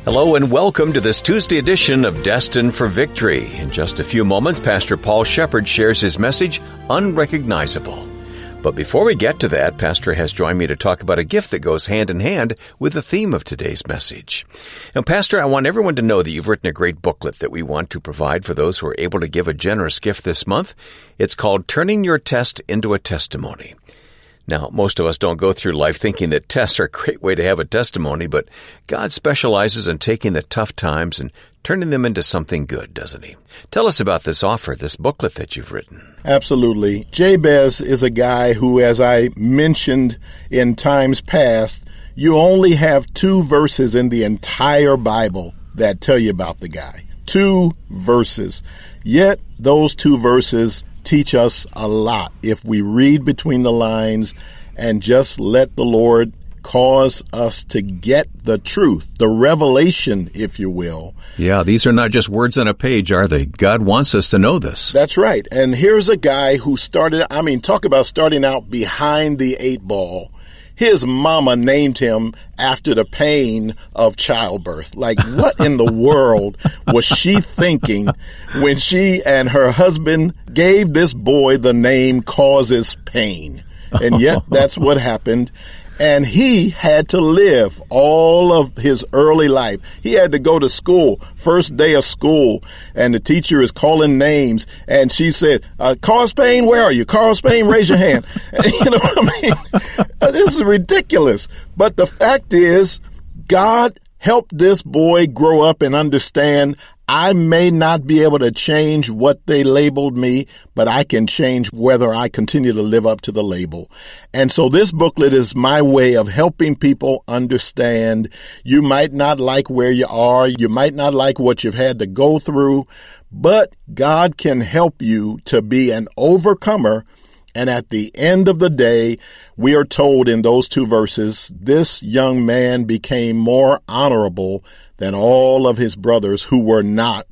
Hello and welcome to this Tuesday edition of Destined for Victory. In just a few moments, Pastor Paul Shepherd shares his message, Unrecognizable. But before we get to that, Pastor has joined me to talk about a gift that goes hand in hand with the theme of today's message. Now, Pastor, I want everyone to know that you've written a great booklet that we want to provide for those who are able to give a generous gift this month. It's called Turning Your Test into a Testimony. Now, most of us don't go through life thinking that tests are a great way to have a testimony, but God specializes in taking the tough times and turning them into something good, doesn't he? Tell us about this offer, this booklet that you've written. Absolutely. Jabez is a guy who, as I mentioned in times past, you only have 2 verses in the entire Bible that tell you about the guy. 2 verses. Yet those 2 verses teach us a lot if we read between the lines and just let the Lord cause us to get the truth, the revelation, if you will. Yeah, these are not just words on a page, are they? God wants us to know this. That's right. And here's a guy who talk about starting out behind the 8 ball. His mama named him after the pain of childbirth. Like, what in the world was she thinking when she and her husband gave this boy the name Causes Pain? And yet that's what happened. And he had to live all of his early life. He had to go to school, first day of school, and the teacher is calling names. And she said, Cause Payne, where are you? Cause Payne, raise your hand. You know what I mean? This is ridiculous. But the fact is, God helped this boy grow up and understand I may not be able to change what they labeled me, but I can change whether I continue to live up to the label. And so this booklet is my way of helping people understand you might not like where you are, you might not like what you've had to go through, but God can help you to be an overcomer. And at the end of the day, we are told in those 2 verses, this young man became more honorable than all of his brothers who were not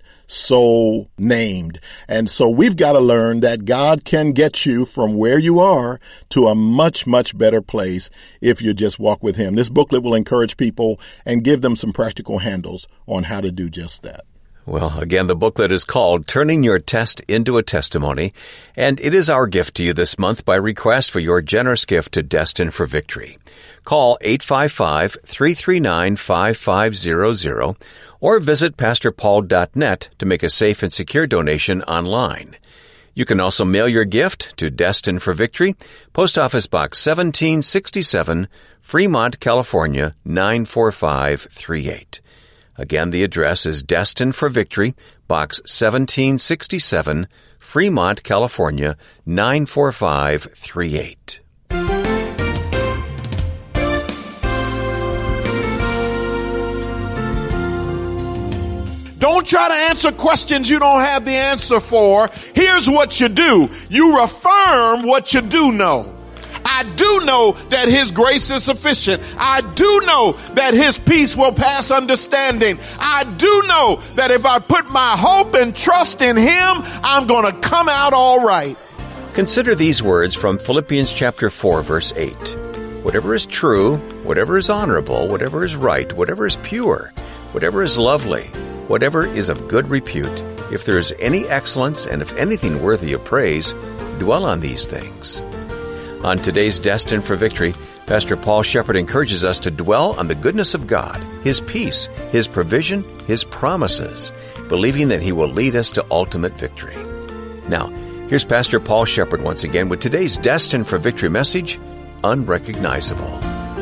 so named. And so we've got to learn that God can get you from where you are to a much, much better place if you just walk with him. This booklet will encourage people and give them some practical handles on how to do just that. Well, again, the booklet is called Turning Your Test into a Testimony, and it is our gift to you this month by request for your generous gift to Destined for Victory. Call 855-339-5500 or visit pastorpaul.net to make a safe and secure donation online. You can also mail your gift to Destined for Victory, Post Office Box 1767, Fremont, California, 94538. Again, the address is Destined for Victory, Box 1767, Fremont, California, 94538. Don't try to answer questions you don't have the answer for. Here's what you do. You affirm what you do know. I do know that his grace is sufficient. I do know that his peace will pass understanding. I do know that if I put my hope and trust in him, I'm going to come out all right. Consider these words from Philippians chapter 4, verse 8. Whatever is true, whatever is honorable, whatever is right, whatever is pure, whatever is lovely, whatever is of good repute, if there is any excellence and if anything worthy of praise, dwell on these things. On today's Destined for Victory, Pastor Paul Shepherd encourages us to dwell on the goodness of God, his peace, his provision, his promises, believing that he will lead us to ultimate victory. Now, here's Pastor Paul Shepherd once again with today's Destined for Victory message, Unrecognizable.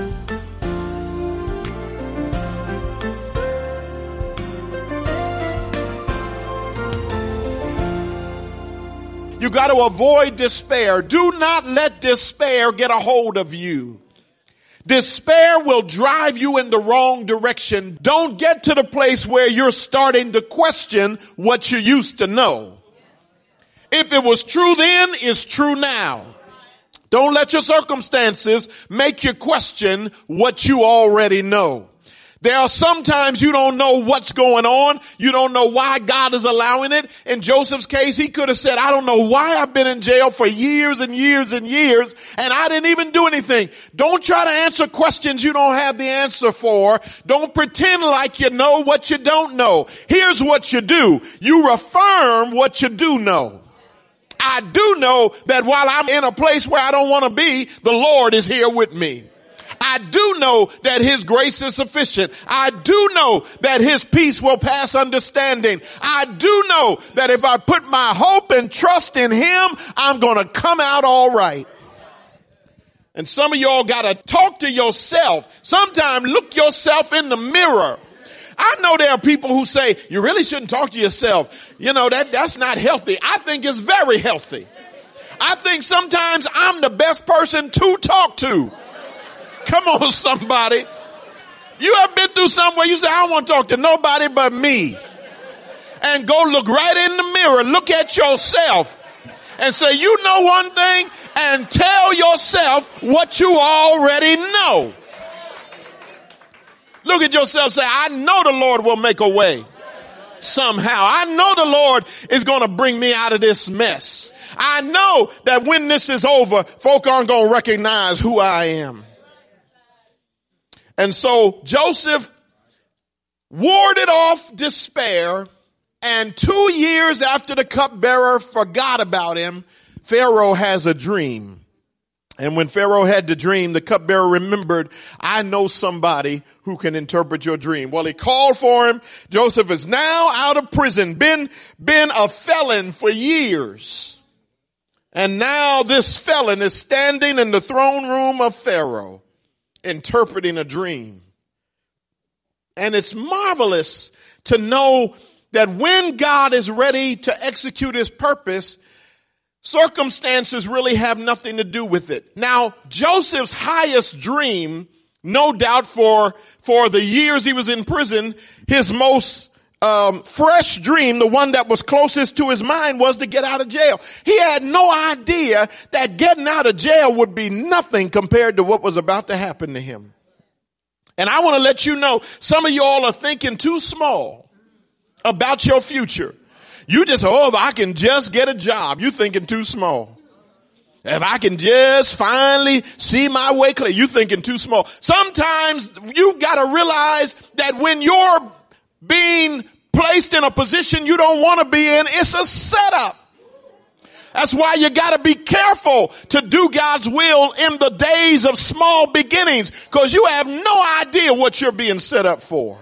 You got to avoid despair. Do not let despair get a hold of you. Despair will drive you in the wrong direction. Don't get to the place where you're starting to question what you used to know. If it was true then, it's true now. Don't let your circumstances make you question what you already know. There are sometimes you don't know what's going on. You don't know why God is allowing it. In Joseph's case, he could have said, I don't know why I've been in jail for years and years and years, and I didn't even do anything. Don't try to answer questions you don't have the answer for. Don't pretend like you know what you don't know. Here's what you do. You affirm what you do know. I do know that while I'm in a place where I don't want to be, the Lord is here with me. I do know that his grace is sufficient. I do know that his peace will pass understanding. I do know that if I put my hope and trust in him, I'm going to come out all right. And some of y'all got to talk to yourself. Sometimes look yourself in the mirror. I know there are people who say, you really shouldn't talk to yourself. You know, that's not healthy. I think it's very healthy. I think sometimes I'm the best person to talk to. Come on, somebody. You have been through somewhere you say, I don't want to talk to nobody but me. And go look right in the mirror. Look at yourself and say, you know one thing, and tell yourself what you already know. Look at yourself and say, I know the Lord will make a way somehow. I know the Lord is going to bring me out of this mess. I know that when this is over, folk aren't going to recognize who I am. And so Joseph warded off despair, and 2 years after the cupbearer forgot about him, Pharaoh has a dream. And when Pharaoh had the dream, the cupbearer remembered, I know somebody who can interpret your dream. Well, he called for him. Joseph is now out of prison, been a felon for years. And now this felon is standing in the throne room of Pharaoh, interpreting a dream. And it's marvelous to know that when God is ready to execute his purpose, circumstances really have nothing to do with it. Now, Joseph's highest dream, no doubt for the years he was in prison, his most fresh dream, the one that was closest to his mind, was to get out of jail. He had no idea that getting out of jail would be nothing compared to what was about to happen to him. And I want to let you know, some of y'all are thinking too small about your future. You just, if I can just get a job, you're thinking too small. If I can just finally see my way clear, you're thinking too small. Sometimes you've got to realize that when you're being placed in a position you don't want to be in, it's a setup. That's why you got to be careful to do God's will in the days of small beginnings, because you have no idea what you're being set up for.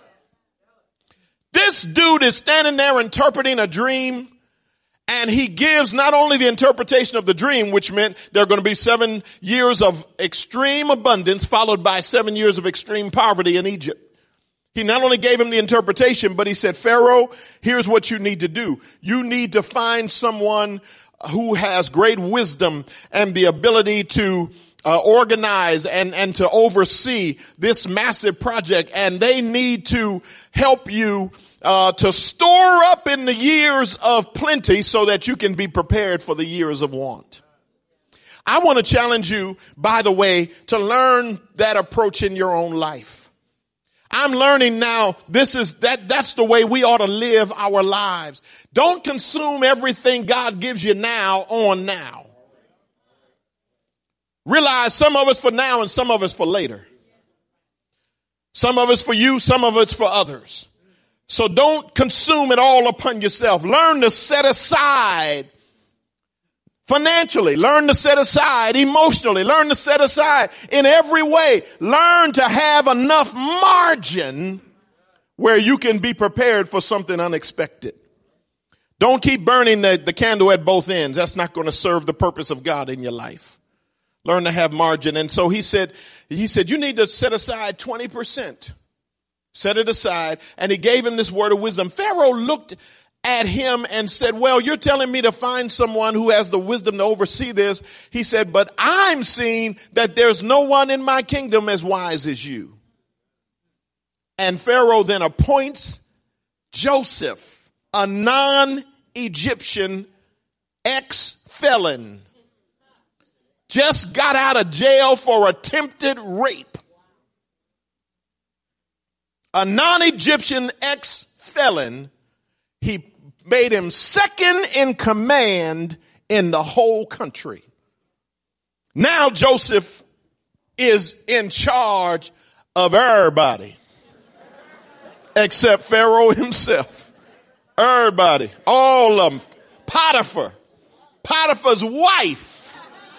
This dude is standing there interpreting a dream, and he gives not only the interpretation of the dream, which meant there are going to be 7 years of extreme abundance followed by 7 years of extreme poverty in Egypt. He not only gave him the interpretation, but he said, Pharaoh, here's what you need to do. You need to find someone who has great wisdom and the ability to organize and to oversee this massive project. And they need to help you to store up in the years of plenty so that you can be prepared for the years of want. I want to challenge you, by the way, to learn that approach in your own life. I'm learning now that's the way we ought to live our lives. Don't consume everything God gives you now on now. Realize some of it's for now and some of it's for later. Some of it's for you, some of it's for others. So don't consume it all upon yourself. Learn to set aside financially. Learn to set aside emotionally. Learn to set aside in every way. Learn to have enough margin where you can be prepared for something unexpected. Don't keep burning the candle at both ends. That's not going to serve the purpose of God in your life. Learn to have margin. And so he said, you need to set aside 20%. Set it aside. And he gave him this word of wisdom. Pharaoh looked at him and said, well, you're telling me to find someone who has the wisdom to oversee this. He said, but I'm seeing that there's no one in my kingdom as wise as you. And Pharaoh then appoints Joseph, a non-Egyptian ex-felon, just got out of jail for attempted rape. a non-Egyptian ex-felon, he made him second in command in the whole country. Now Joseph is in charge of everybody except Pharaoh himself. Everybody, all of them. Potiphar's wife.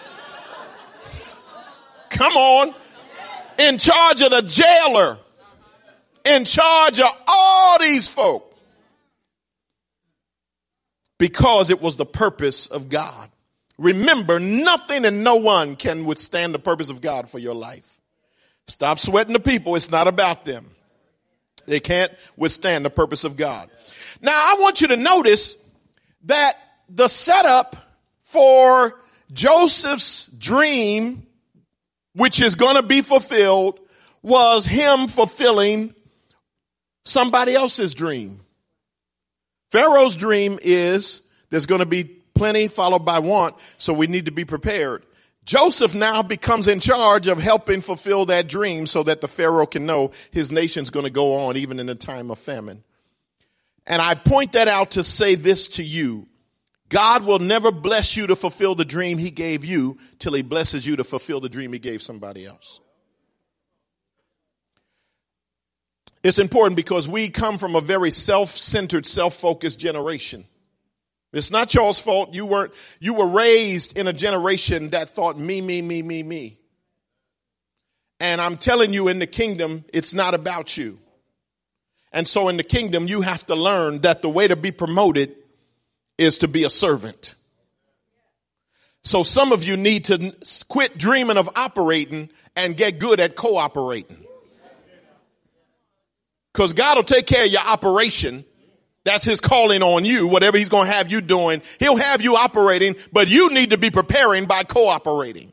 Come on. In charge of the jailer. In charge of all these folk. Because it was the purpose of God. Remember, nothing and no one can withstand the purpose of God for your life. Stop sweating the people. It's not about them. They can't withstand the purpose of God. Now, I want you to notice that the setup for Joseph's dream, which is going to be fulfilled, was him fulfilling somebody else's dream. Pharaoh's dream is there's going to be plenty followed by want, so we need to be prepared. Joseph now becomes in charge of helping fulfill that dream so that the Pharaoh can know his nation's going to go on even in a time of famine. And I point that out to say this to you. God will never bless you to fulfill the dream he gave you till he blesses you to fulfill the dream he gave somebody else. It's important because we come from a very self-centered, self-focused generation. It's not y'all's fault. You were raised in a generation that thought me. And I'm telling you, in the kingdom, it's not about you. And so in the kingdom, you have to learn that the way to be promoted is to be a servant. So some of you need to quit dreaming of operating and get good at cooperating. Because God will take care of your operation. That's his calling on you. Whatever he's going to have you doing, he'll have you operating, but you need to be preparing by cooperating.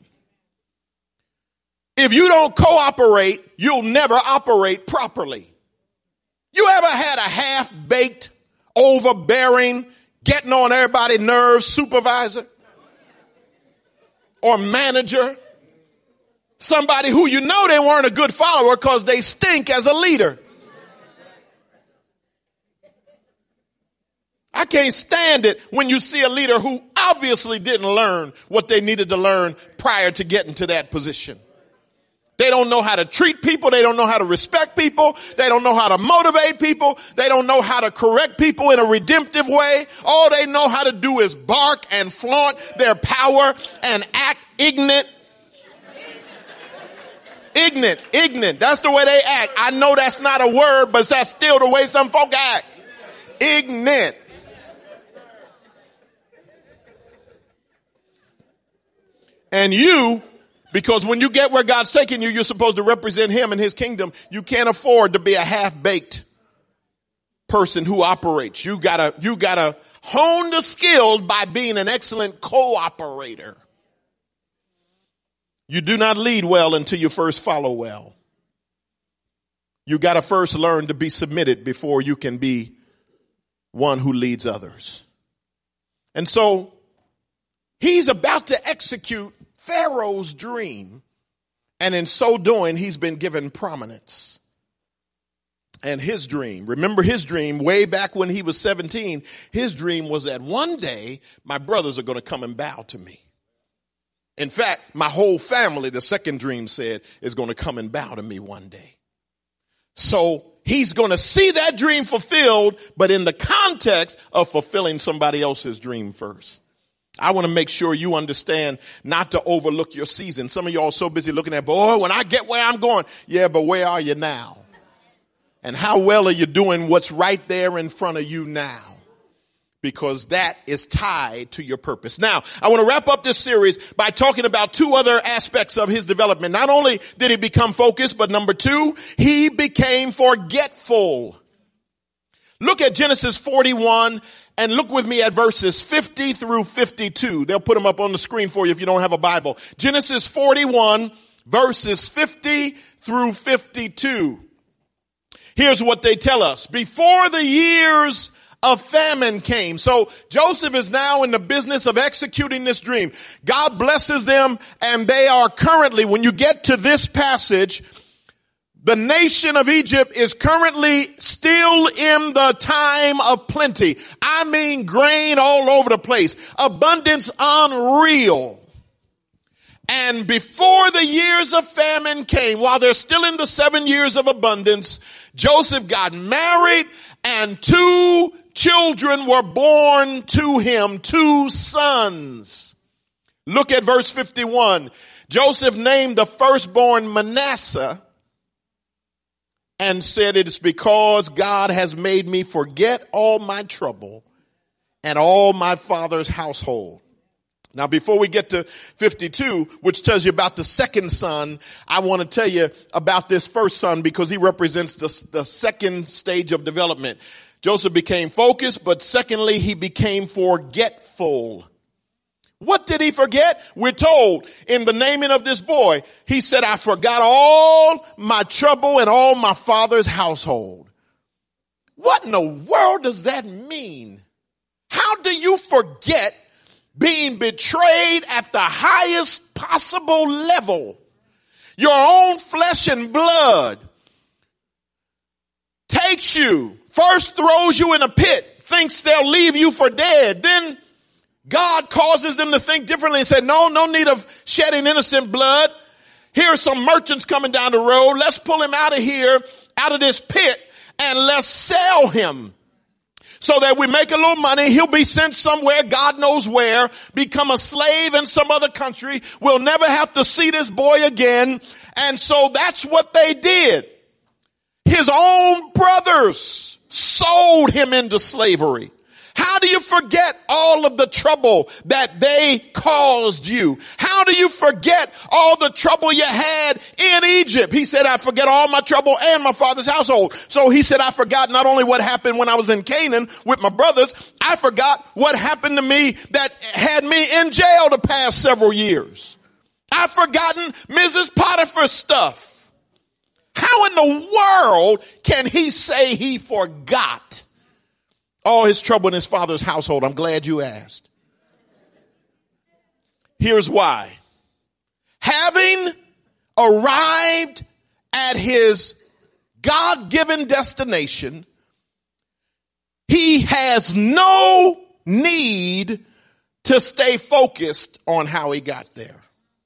If you don't cooperate, you'll never operate properly. You ever had a half-baked, overbearing, getting on everybody's nerves supervisor or manager? Somebody who you know they weren't a good follower because they stink as a leader. I can't stand it when you see a leader who obviously didn't learn what they needed to learn prior to getting to that position. They don't know how to treat people. They don't know how to respect people. They don't know how to motivate people. They don't know how to correct people in a redemptive way. All they know how to do is bark and flaunt their power and act ignorant. Ignorant. That's the way they act. I know that's not a word, but that's still the way some folk act. Ignorant. And you, because when you get where God's taking you, you're supposed to represent him and his kingdom. You can't afford to be a half-baked person who operates. You gotta hone the skills by being an excellent cooperator. You do not lead well until you first follow well. You gotta first learn to be submitted before you can be one who leads others. And so he's about to execute Pharaoh's dream, and in so doing, he's been given prominence. And his dream, remember his dream way back when he was 17, his dream was that one day my brothers are going to come and bow to me. In fact, my whole family, the second dream said, is going to come and bow to me one day. So he's going to see that dream fulfilled, but in the context of fulfilling somebody else's dream first. I want to make sure you understand not to overlook your season. Some of y'all are so busy looking at, boy, when I get where I'm going. Yeah, but where are you now? And how well are you doing what's right there in front of you now? Because that is tied to your purpose. Now, I want to wrap up this series by talking about two other aspects of his development. Not only did he become focused, but number two, he became forgetful. Look at Genesis 41 and look with me at verses 50 through 52. They'll put them up on the screen for you if you don't have a Bible. Genesis 41 verses 50 through 52. Here's what they tell us. Before the years of famine came. So Joseph is now in the business of executing this dream. God blesses them, and they are currently, when you get to this passage, The nation of Egypt is currently still in the time of plenty. I mean, grain all over the place. Abundance unreal. And before the years of famine came, while they're still in the 7 years of abundance, Joseph got married and 2 children were born to him, 2 sons. Look at verse 51. Joseph named the firstborn Manasseh and said, it is because God has made me forget all my trouble and all my father's household. Now, before we get to 52, which tells you about the second son, I want to tell you about this first son because he represents the second stage of development. Joseph became focused, but secondly, he became forgetful. What did he forget? We're told in the naming of this boy, he said, I forgot all my trouble and all my father's household. What in the world does that mean? How do you forget being betrayed at the highest possible level? Your own flesh and blood takes you, first throws you in a pit, thinks they'll leave you for dead. Then God causes them to think differently and say, no need of shedding innocent blood. Here are some merchants coming down the road. Let's pull him out of here, out of this pit, and let's sell him so that we make a little money. He'll be sent somewhere, God knows where, become a slave in some other country. We'll never have to see this boy again. And so that's what they did. His own brothers sold him into slavery. How do you forget all of the trouble that they caused you? How do you forget all the trouble you had in Egypt? He said, I forget all my trouble and my father's household. So he said, I forgot not only what happened when I was in Canaan with my brothers, I forgot what happened to me that had me in jail the past several years. I've forgotten Mrs. Potiphar's stuff. How in the world can he say he forgot all his trouble in his father's household? I'm glad you asked. Here's why. Having arrived at his God-given destination, he has no need to stay focused on how he got there.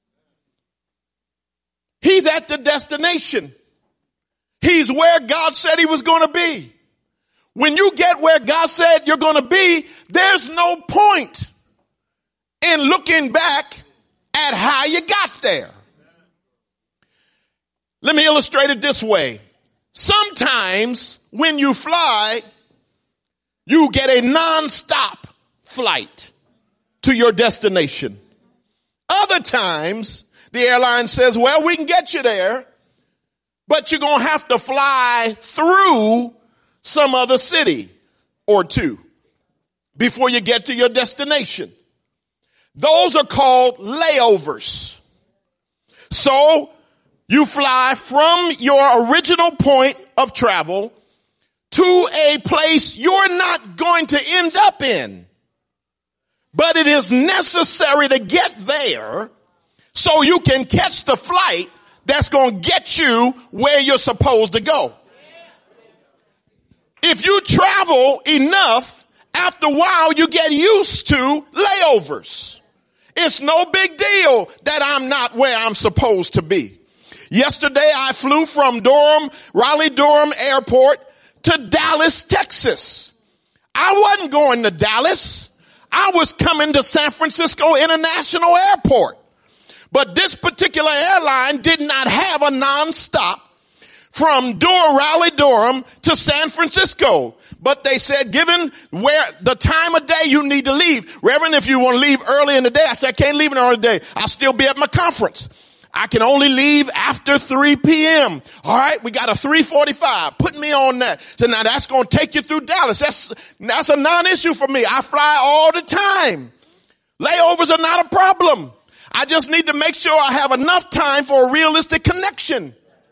He's at the destination. He's where God said he was going to be. When you get where God said you're going to be, there's no point in looking back at how you got there. Let me illustrate it this way. Sometimes when you fly, you get a non-stop flight to your destination. Other times, the airline says, well, we can get you there, but you're going to have to fly through some other city or two before you get to your destination. Those are called layovers. So you fly from your original point of travel to a place you're not going to end up in. But it is necessary to get there so you can catch the flight that's going to get you where you're supposed to go. If you travel enough, after a while you get used to layovers. It's no big deal that I'm not where I'm supposed to be. Yesterday I flew from Raleigh-Durham Airport to Dallas, Texas. I wasn't going to Dallas. I was coming to San Francisco International Airport. But this particular airline did not have a nonstop from Raleigh-Durham to San Francisco. But they said, given where the time of day you need to leave, Reverend, if you want to leave early in the day, I said, I can't leave in the early day. I'll still be at my conference. I can only leave after 3 p.m. All right, we got a 3:45. Put me on that. So now that's going to take you through Dallas. That's a non-issue for me. I fly all the time. Layovers are not a problem. I just need to make sure I have enough time for a realistic connection.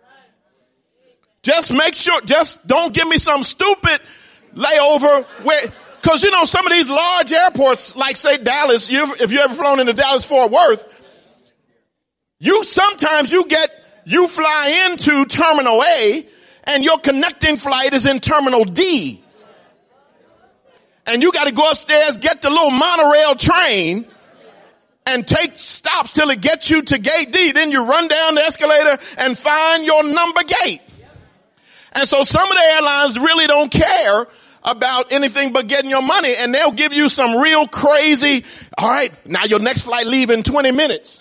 Just make sure, just don't give me some stupid layover where, cause you know, some of these large airports, like say Dallas, if you ever flown into Dallas Fort Worth, sometimes you get You fly into Terminal A and your connecting flight is in Terminal D. And you got to go upstairs, get the little monorail train and take stops till it gets you to gate D. Then you run down the escalator and find your number gate. And so some of the airlines really don't care about anything but getting your money, and they'll give you some real crazy, all right, now your next flight leave in 20 minutes.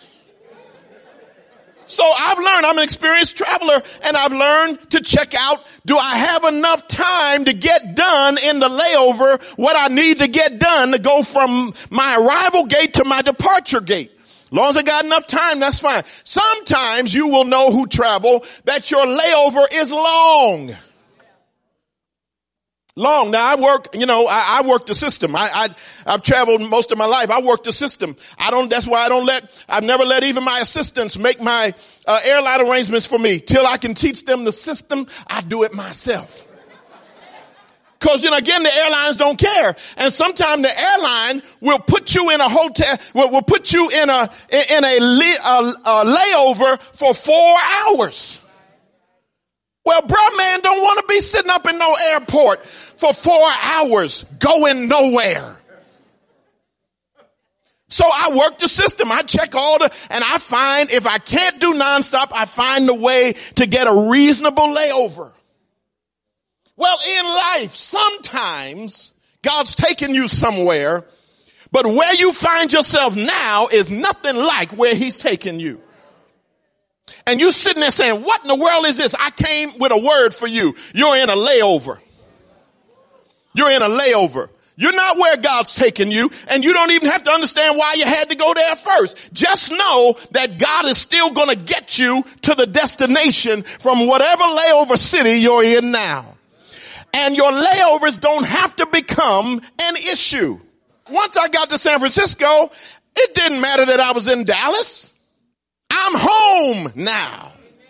So I've learned, I'm an experienced traveler, and I've learned to check out, do I have enough time to get done in the layover what I need to get done to go from my arrival gate to my departure gate? As long as I got enough time, that's fine. Sometimes you will know who travel that your layover is long. Long. Now I work, I work the system. I've traveled most of my life. I work the system. That's why I've never let even my assistants make my airline arrangements for me. Till I can teach them the system, I do it myself. Cause, again, the airlines don't care. And sometimes the airline will put you in a hotel, will put you in a layover for 4 hours. Well, bruh, man, don't want to be sitting up in no airport for 4 hours going nowhere. So I work the system. I check and I find if I can't do nonstop, I find a way to get a reasonable layover. Well, in life, sometimes God's taking you somewhere, but where you find yourself now is nothing like where he's taking you. And you sitting there saying, what in the world is this? I came with a word for you. You're in a layover. You're in a layover. You're not where God's taking you, and you don't even have to understand why you had to go there first. Just know that God is still going to get you to the destination from whatever layover city you're in now. And your layovers don't have to become an issue. Once I got to San Francisco, it didn't matter that I was in Dallas. I'm home now.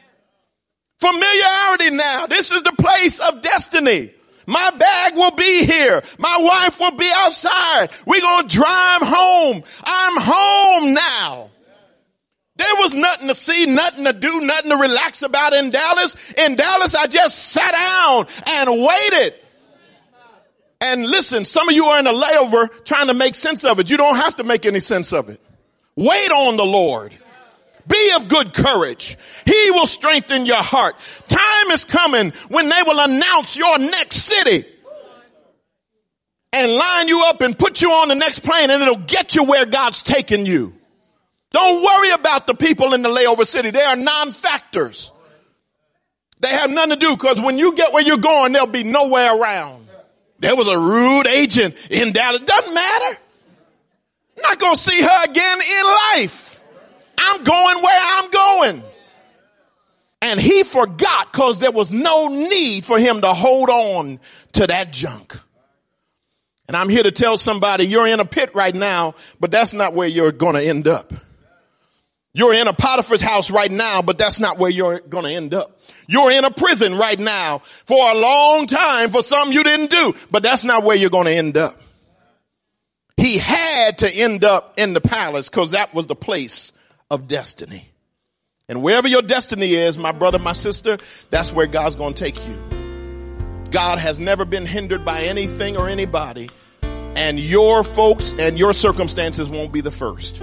Familiarity now. This is the place of destiny. My bag will be here. My wife will be outside. We're going to drive home. I'm home now. There was nothing to see, nothing to do, nothing to relax about in Dallas. In Dallas, I just sat down and waited. And listen, some of you are in a layover trying to make sense of it. You don't have to make any sense of it. Wait on the Lord. Be of good courage. He will strengthen your heart. Time is coming when they will announce your next city and line you up and put you on the next plane, and it'll get you where God's taking you. Don't worry about the people in the layover city. They are non-factors. They have nothing to do, because when you get where you're going, there'll be nowhere around. There was a rude agent in Dallas. Doesn't matter. I'm not going to see her again in life. I'm going where I'm going. And he forgot, because there was no need for him to hold on to that junk. And I'm here to tell somebody, you're in a pit right now, but that's not where you're going to end up. You're in a Potiphar's house right now, but that's not where you're going to end up. You're in a prison right now for a long time for something you didn't do, but that's not where you're going to end up. He had to end up in the palace, because that was the place of destiny. And wherever your destiny is, my brother, my sister, that's where God's going to take you. God has never been hindered by anything or anybody, and your folks and your circumstances won't be the first.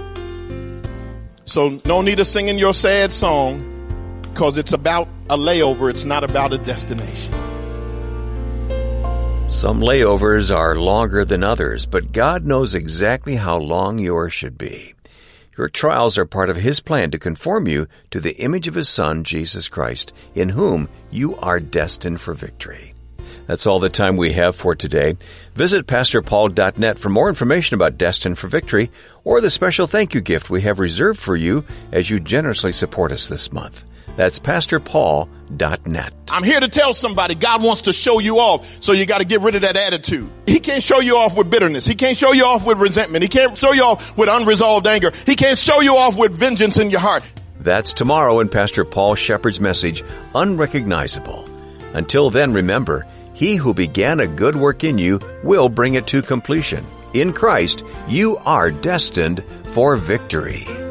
So no need of singing your sad song, because it's about a layover. It's not about a destination. Some layovers are longer than others, but God knows exactly how long yours should be. Your trials are part of His plan to conform you to the image of His Son, Jesus Christ, in whom you are destined for victory. That's all the time we have for today. Visit PastorPaul.net for more information about Destined for Victory, or the special thank you gift we have reserved for you as you generously support us this month. That's PastorPaul.net. I'm here to tell somebody God wants to show you off, so you got to get rid of that attitude. He can't show you off with bitterness. He can't show you off with resentment. He can't show you off with unresolved anger. He can't show you off with vengeance in your heart. That's tomorrow in Pastor Paul Shepherd's message, Unrecognizable. Until then, remember, He who began a good work in you will bring it to completion. In Christ, you are destined for victory.